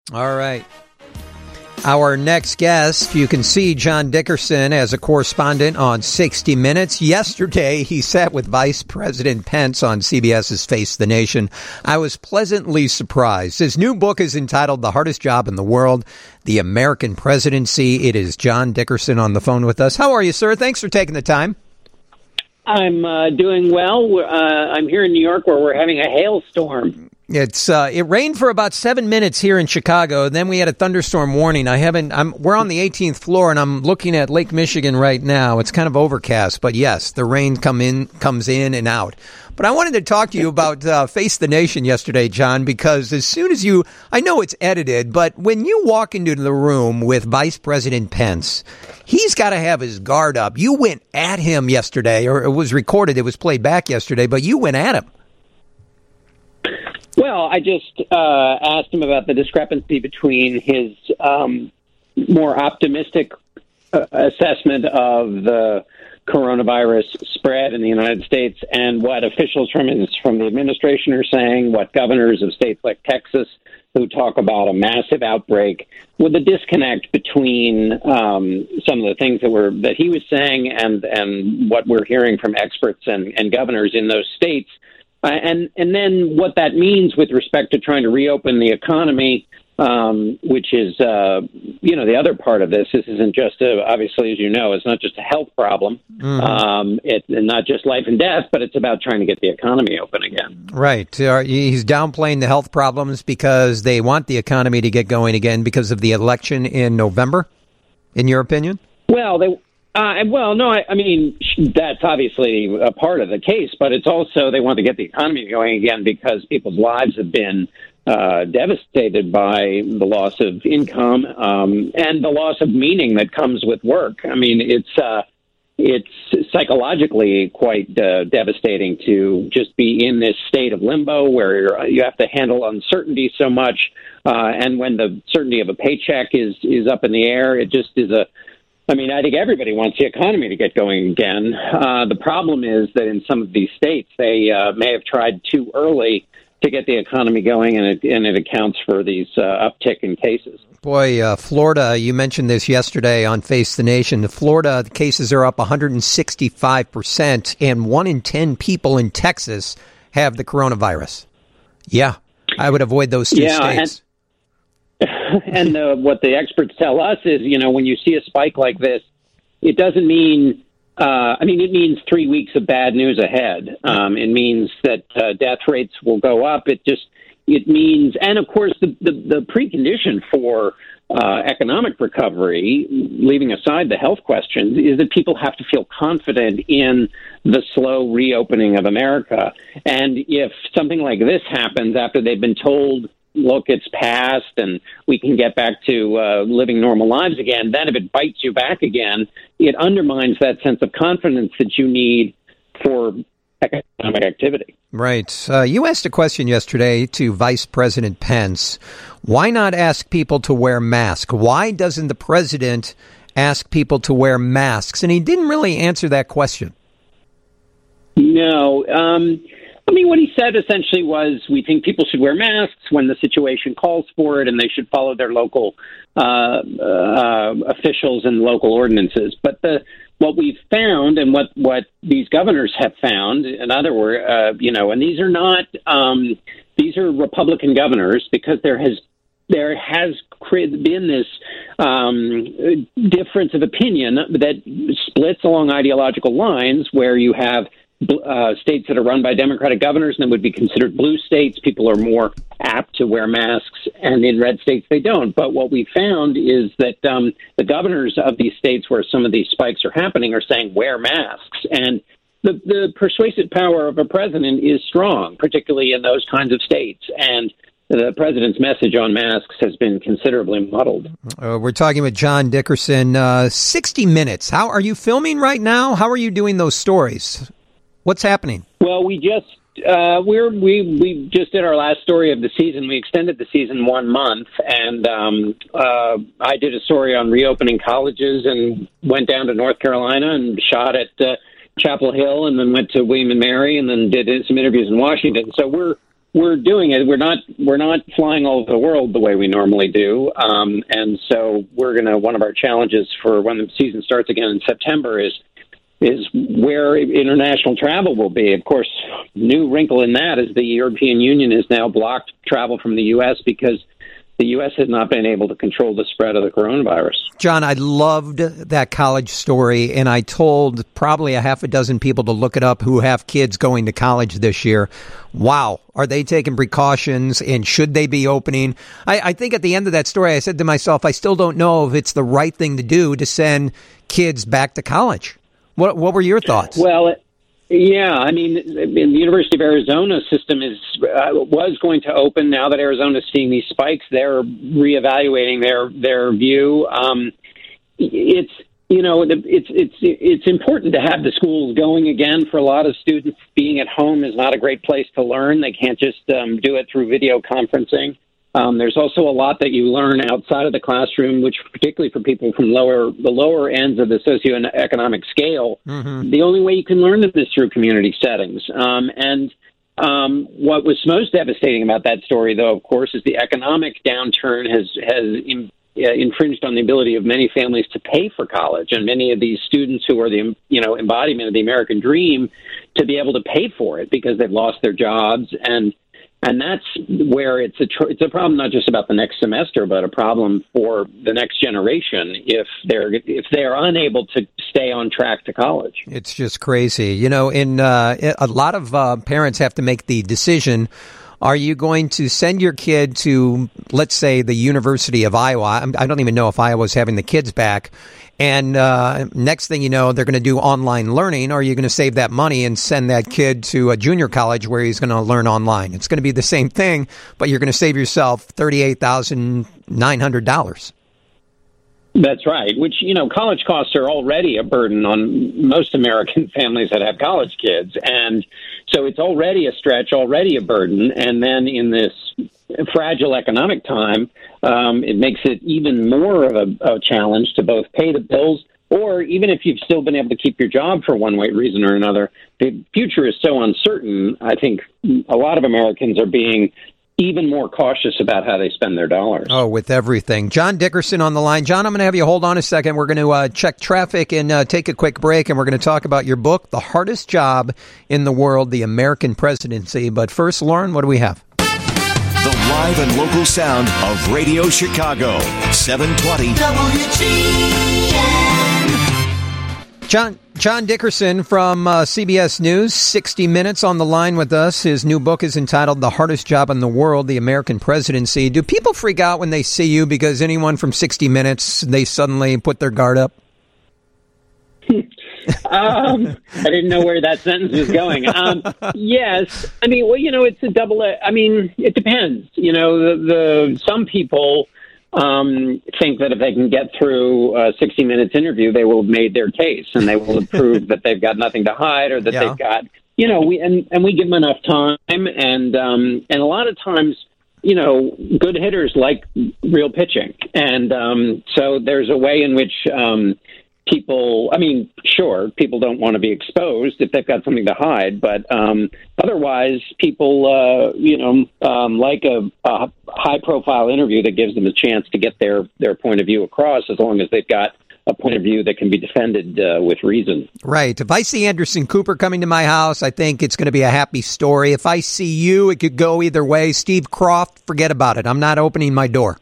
All right. Our next guest, you can see John Dickerson as a correspondent on 60 Minutes. Yesterday, he sat with Vice President Pence on CBS's Face the Nation. I was pleasantly surprised. His new book is entitled The Hardest Job in the World, The American Presidency. It is John Dickerson on the phone with us. How are you, sir? Thanks for taking the time. I'm doing well. I'm here in New York where we're having a hailstorm. It rained for about 7 minutes here in Chicago. Then we had a thunderstorm warning. We're on the 18th floor, and I'm looking at Lake Michigan right now. It's kind of overcast, but yes, the rain comes in and out. But I wanted to talk to you about Face the Nation yesterday, John, because as soon as I know it's edited, but when you walk into the room with Vice President Pence, he's got to have his guard up. You went at him yesterday, or it was recorded, it was played back yesterday, but you went at him. Well, I just asked him about the discrepancy between his more optimistic assessment of the coronavirus spread in the United States and what officials from the administration are saying, what governors of states like Texas who talk about a massive outbreak, with the disconnect between some of the things that he was saying and what we're hearing from experts and governors in those states. And then what that means with respect to trying to reopen the economy, which is, the other part of this. This isn't just, obviously, as you know, it's not just a health problem. Mm-hmm. It's not just life and death, but it's about trying to get the economy open again. Right. He's downplaying the health problems because they want the economy to get going again because of the election in November, in your opinion? Well, I mean, that's obviously a part of the case, but it's also they want to get the economy going again because people's lives have been devastated by the loss of income and the loss of meaning that comes with work. I mean, it's psychologically quite devastating to just be in this state of limbo where you have to handle uncertainty so much, and when the certainty of a paycheck is up in the air, it just is I think everybody wants the economy to get going again. The problem is that in some of these states, they may have tried too early to get the economy going, and it accounts for these uptick in cases. Boy, Florida, you mentioned this yesterday on Face the Nation. Florida, the cases are up 165%, and 1 in 10 people in Texas have the coronavirus. Yeah, I would avoid those two states. And what the experts tell us is, when you see a spike like this, it doesn't mean, it means 3 weeks of bad news ahead. It means that death rates will go up. It means, and of course, the precondition for economic recovery, leaving aside the health questions, is that people have to feel confident in the slow reopening of America. And if something like this happens after they've been told, look, it's past and we can get back to living normal lives again, then if it bites you back again, it undermines that sense of confidence that you need for economic activity. Right. You asked a question yesterday to Vice President Pence. Why not ask people to wear masks? Why doesn't the president ask people to wear masks? And he didn't really answer that question. No. What he said essentially was, we think people should wear masks when the situation calls for it, and they should follow their local officials and local ordinances. But what we've found, and what these governors have found, in other words, and these are Republican governors, because there has been this difference of opinion that splits along ideological lines, where you have states that are run by Democratic governors and that would be considered blue states. People are more apt to wear masks, and in red states they don't. But what we found is that the governors of these states where some of these spikes are happening are saying wear masks. And the persuasive power of a president is strong, particularly in those kinds of states. And the president's message on masks has been considerably muddled. We're talking with John Dickerson. 60 Minutes. How are you filming right now? How are you doing those stories? What's happening? Well, we just we just did our last story of the season. We extended the season 1 month, and I did a story on reopening colleges and went down to North Carolina and shot at Chapel Hill, and then went to William and Mary, and then did some interviews in Washington. So we're we're doing it. We're not flying all over the world the way we normally do, and so one of our challenges for when the season starts again in September is where international travel will be. Of course, new wrinkle in that is the European Union has now blocked travel from the U.S. because the U.S. has not been able to control the spread of the coronavirus. John, I loved that college story, and I told probably a half a dozen people to look it up who have kids going to college this year. Wow. Are they taking precautions, and should they be opening? I think at the end of that story, I said to myself, I still don't know if it's the right thing to do to send kids back to college. What were your thoughts? Well, yeah, I mean, the University of Arizona system was going to open. Now that Arizona's seeing these spikes, they're reevaluating their view. It's important to have the schools going again. For a lot of students, being at home is not a great place to learn. They can't just do it through video conferencing. There's also a lot that you learn outside of the classroom, which particularly for people from the lower ends of the socioeconomic scale, the only way you can learn them is through community settings. What was most devastating about that story, though, of course, is the economic downturn has infringed on the ability of many families to pay for college, and many of these students who are the embodiment of the American dream to be able to pay for it because they've lost their jobs. And that's where it's a problem not just about the next semester, but a problem for the next generation if they're unable to stay on track to college. It's just crazy. A lot of parents have to make the decision. Are you going to send your kid to, let's say, the University of Iowa? I don't even know if Iowa's having the kids back. And next thing you know, they're going to do online learning. Or are you going to save that money and send that kid to a junior college where he's going to learn online? It's going to be the same thing, but you're going to save yourself $38,900. That's right, which, college costs are already a burden on most American families that have college kids. And so it's already a stretch, already a burden. And then in this fragile economic time, it makes it even more of a challenge to both pay the bills, or even if you've still been able to keep your job for one reason or another, the future is so uncertain. I think a lot of Americans are being even more cautious about how they spend their dollars. Oh, with everything. John Dickerson on the line. John, I'm going to have you hold on a second. We're going to check traffic and take a quick break, and we're going to talk about your book, The Hardest Job in the World, the American Presidency. But first, Lauren, what do we have? The live and local sound of Radio Chicago, 720 WGN. John Dickerson from CBS News, 60 Minutes on the line with us. His new book is entitled The Hardest Job in the World, the American Presidency. Do people freak out when they see you because anyone from 60 Minutes, they suddenly put their guard up? I didn't know where that sentence was going. Yes. I mean, well, it's a double. It depends. Some people think that if they can get through a 60 Minutes interview, they will have made their case and they will have proved that they've got nothing to hide, or that they've got, we give them enough time. And a lot of times, good hitters like real pitching. And so there's a way in which people don't want to be exposed if they've got something to hide, but otherwise people, like a high-profile interview that gives them a chance to get their point of view across, as long as they've got a point of view that can be defended with reason. Right. If I see Anderson Cooper coming to my house, I think it's going to be a happy story. If I see you, it could go either way. Steve Kroft, forget about it. I'm not opening my door.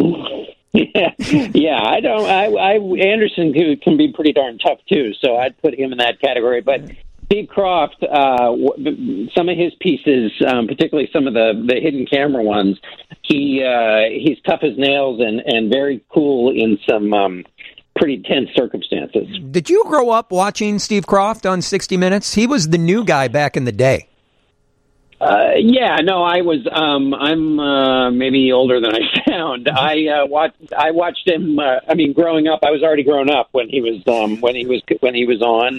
Yeah, I don't. Anderson can be pretty darn tough too, so I'd put him in that category. But Steve Kroft, some of his pieces, particularly some of the hidden camera ones, he's tough as nails and very cool in some pretty tense circumstances. Did you grow up watching Steve Kroft on 60 Minutes? He was the new guy back in the day. I was. I'm maybe older than I sound. I watched him. Growing up, I was already grown up when he was on.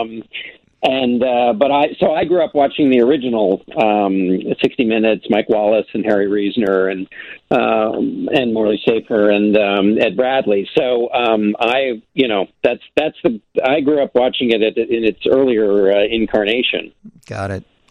So I grew up watching the original 60 Minutes, Mike Wallace and Harry Reasoner and Morley Safer and Ed Bradley. So I grew up watching it in its earlier incarnation. Got it.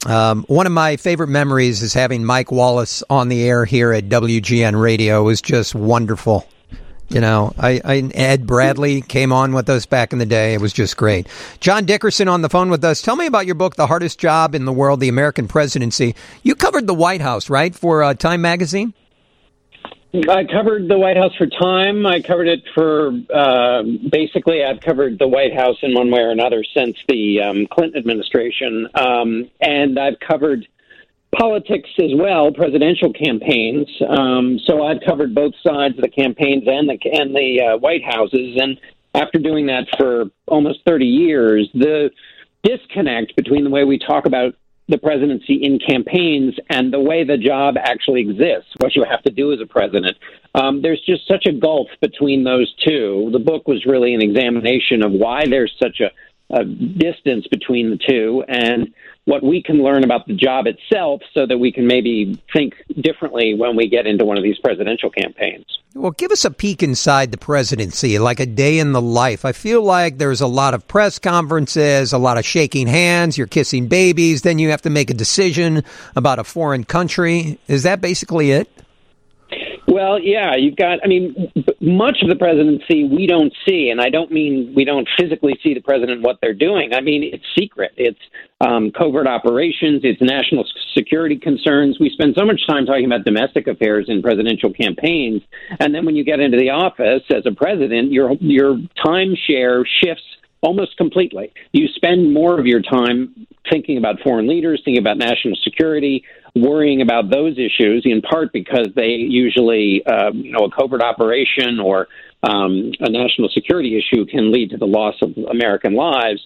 One of my favorite memories is having Mike Wallace on the air here at WGN Radio. It was just wonderful. You know, Ed Bradley came on with us back in the day. It was just great. John Dickerson on the phone with us. Tell me about your book, The Hardest Job in the World, The American Presidency. You covered the White House, right, for Time Magazine? I covered the White House for Time. I covered it for, basically, I've covered the White House in one way or another since the Clinton administration. And I've covered politics as well, presidential campaigns. So I've covered both sides of the campaigns and the White Houses. And after doing that for almost 30 years, the disconnect between the way we talk about the presidency in campaigns and the way the job actually exists, what you have to do as a president, there's just such a gulf between those two. The book was really an examination of why there's such a distance between the two and what we can learn about the job itself so that we can maybe think differently when we get into one of these presidential campaigns. Well, give us a peek inside the presidency, like a day in the life. I feel like there's a lot of press conferences, a lot of shaking hands, you're kissing babies, then you have to make a decision about a foreign country. Is that basically it? Well, yeah, much of the presidency we don't see, and I don't mean we don't physically see the president what they're doing. I mean, it's secret. It's covert operations. It's national security concerns. We spend so much time talking about domestic affairs in presidential campaigns, and then when you get into the office as a president, your time share shifts almost completely. You spend more of your time thinking about foreign leaders, thinking about national security, worrying about those issues, in part because they usually, a covert operation or a national security issue can lead to the loss of American lives.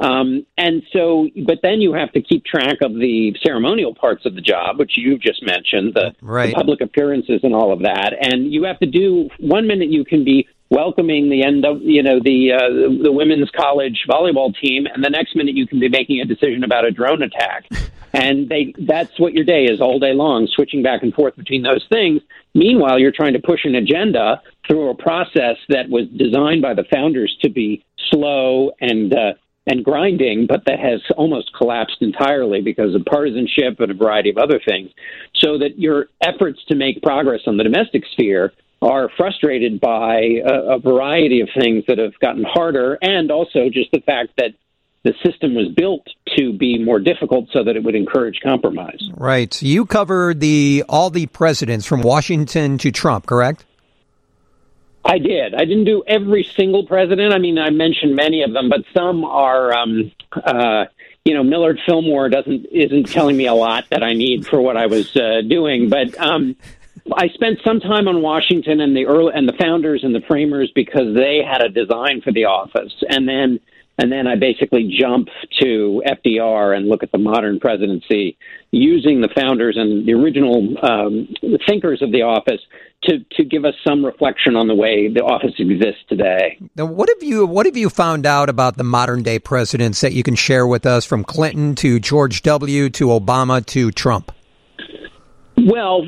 But then you have to keep track of the ceremonial parts of the job, which you've just mentioned, the public appearances and all of that. And you have to do, one minute you can be welcoming the end of, the women's college volleyball team, and the next minute you can be making a decision about a drone attack. And that's what your day is all day long, switching back and forth between those things. Meanwhile, you're trying to push an agenda through a process that was designed by the founders to be slow and grinding, but that has almost collapsed entirely because of partisanship and a variety of other things. So that your efforts to make progress on the domestic sphere are frustrated by a variety of things that have gotten harder, and also just the fact that the system was built to be more difficult so that it would encourage compromise. Right. So you covered all the presidents from Washington to Trump, correct? I did. I didn't do every single president. I mean, I mentioned many of them, but some are, Millard Fillmore isn't telling me a lot that I need for what I was doing. But I spent some time on Washington and the founders and the framers because they had a design for the office, and then I basically jump to FDR and look at the modern presidency using the founders and the original thinkers of the office to give us some reflection on the way the office exists today. Now, what have you found out about the modern day presidents that you can share with us, from Clinton to George W. to Obama to Trump? Well,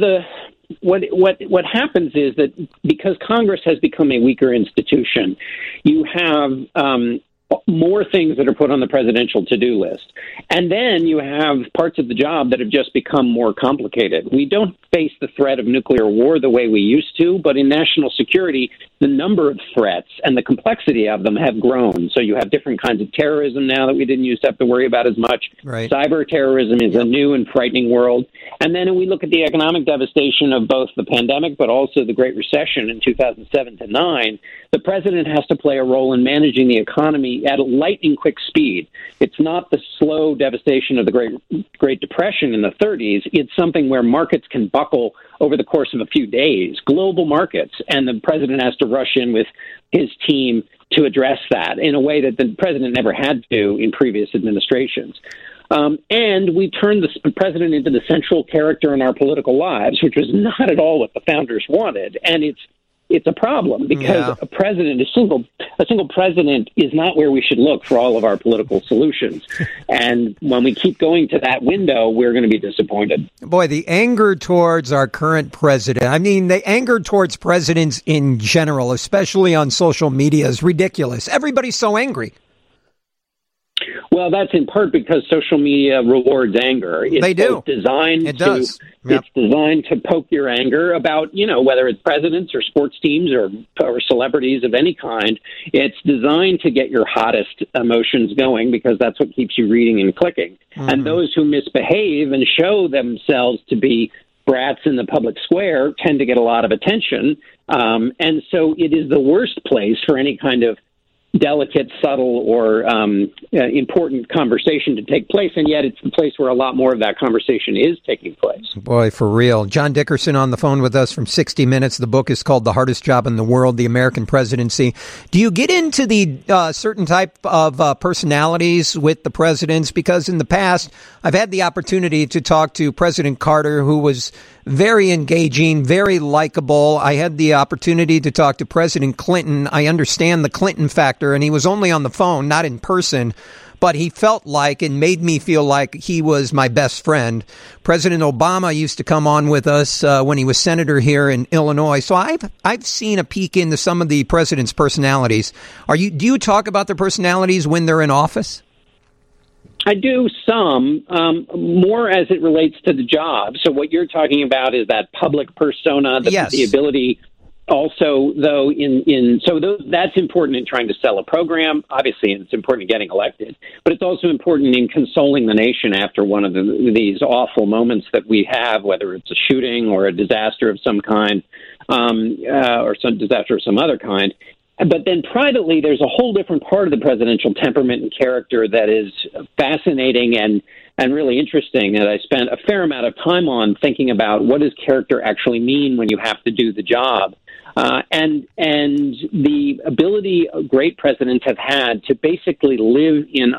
what happens is that because Congress has become a weaker institution, you have more things that are put on the presidential to-do list. And then you have parts of the job that have just become more complicated. We don't face the threat of nuclear war the way we used to, but in national security, the number of threats and the complexity of them have grown. So you have different kinds of terrorism now that we didn't used to have to worry about as much. Right. Cyber terrorism is a new and frightening world. And then we look at the economic devastation of both the pandemic, but also the Great Recession in 2007 to 9. The president has to play a role in managing the economy at a lightning quick speed. It's not the slow devastation of the Great Depression in the 30s. It's something where markets can buckle over the course of a few days, global markets, and the president has to rush in with his team to address that in a way that the president never had to in previous administrations. And we turned the president into the central character in our political lives, which was not at all what the founders wanted. And it's a problem because a single president is not where we should look for all of our political solutions. And when we keep going to that window, we're going to be disappointed. Boy, the anger towards our current president, I mean, the anger towards presidents in general, especially on social media, is ridiculous. Everybody's so angry. Well, Well, that's in part because social media rewards anger. They do. It's designed to poke your anger about, whether it's presidents or sports teams or celebrities of any kind. It's designed to get your hottest emotions going because that's what keeps you reading and clicking. Mm-hmm. And those who misbehave and show themselves to be brats in the public square tend to get a lot of attention. And so it is the worst place for any kind of delicate, subtle, or important conversation to take place, and yet it's the place where a lot more of that conversation is taking place. Boy, for real. John Dickerson on the phone with us from 60 Minutes. The book is called The Hardest Job in the World, The American Presidency. Do you get into the certain type of personalities with the presidents? Because in the past, I've had the opportunity to talk to President Carter, who was very engaging, very likable. I had the opportunity to talk to President Clinton. I understand the Clinton factor, and he was only on the phone, not in person, but he felt like and made me feel like he was my best friend. President Obama used to come on with us when he was senator here in Illinois. So I've seen a peek into some of the president's personalities. Do you talk about their personalities when they're in office? I do some, more as it relates to the job. So what you're talking about is that public persona, the ability also, though, that's important in trying to sell a program. Obviously, it's important in getting elected, but it's also important in consoling the nation after one of these awful moments that we have, whether it's a shooting or a disaster of some kind, or some disaster of some other kind. But then privately, there's a whole different part of the presidential temperament and character that is fascinating and really interesting. And I spent a fair amount of time on thinking about what does character actually mean when you have to do the job. And the ability great presidents have had to basically live in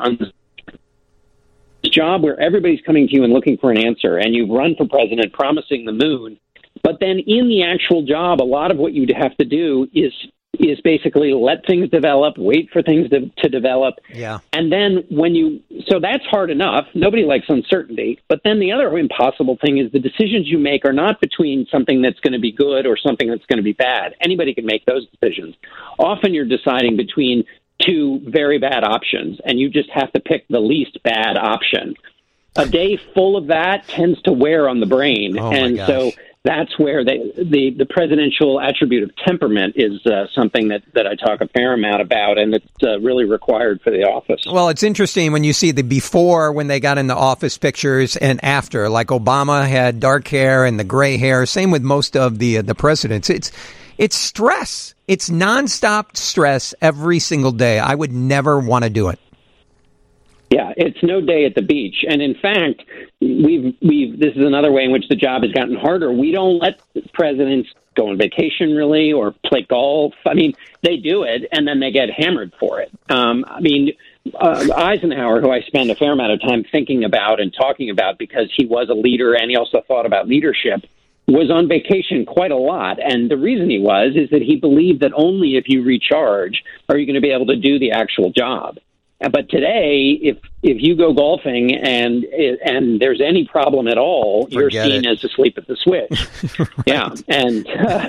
a job where everybody's coming to you and looking for an answer, and you've run for president promising the moon. But then in the actual job, a lot of what you have to do is basically let things develop, wait for things to develop. Yeah. And then so that's hard enough. Nobody likes uncertainty. But then the other impossible thing is the decisions you make are not between something that's going to be good or something that's going to be bad. Anybody can make those decisions. Often you're deciding between two very bad options, and you just have to pick the least bad option. A day full of that tends to wear on the brain. Oh, and so that's where the presidential attribute of temperament is something that I talk a fair amount about, and it's really required for the office. Well, it's interesting when you see the before when they got in the office pictures and after. Like Obama had dark hair and the gray hair. Same with most of the presidents. It's stress. It's nonstop stress every single day. I would never want to do it. Yeah, it's no day at the beach. And in fact, this is another way in which the job has gotten harder. We don't let presidents go on vacation, really, or play golf. I mean, they do it, and then they get hammered for it. Eisenhower, who I spend a fair amount of time thinking about and talking about because he was a leader and he also thought about leadership, was on vacation quite a lot. And the reason he was is that he believed that only if you recharge are you going to be able to do the actual job. But today, if you go golfing and there's any problem at all, you're seen as asleep at the switch. Right. Yeah, and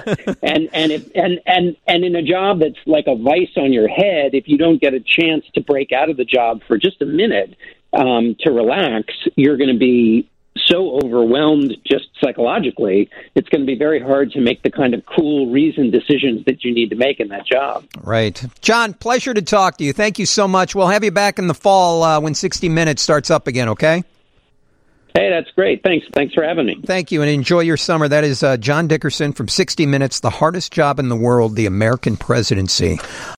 in a job that's like a vice on your head, if you don't get a chance to break out of the job for just a minute to relax, you're going to be so overwhelmed just psychologically, it's going to be very hard to make the kind of cool, reasoned decisions that you need to make in that job. Right. John, pleasure to talk to you. Thank you so much. We'll have you back in the fall when 60 Minutes starts up again, okay? Hey, that's great. Thanks for having me. Thank you, and enjoy your summer. That is John Dickerson from 60 Minutes, The Hardest Job in the World, The American Presidency.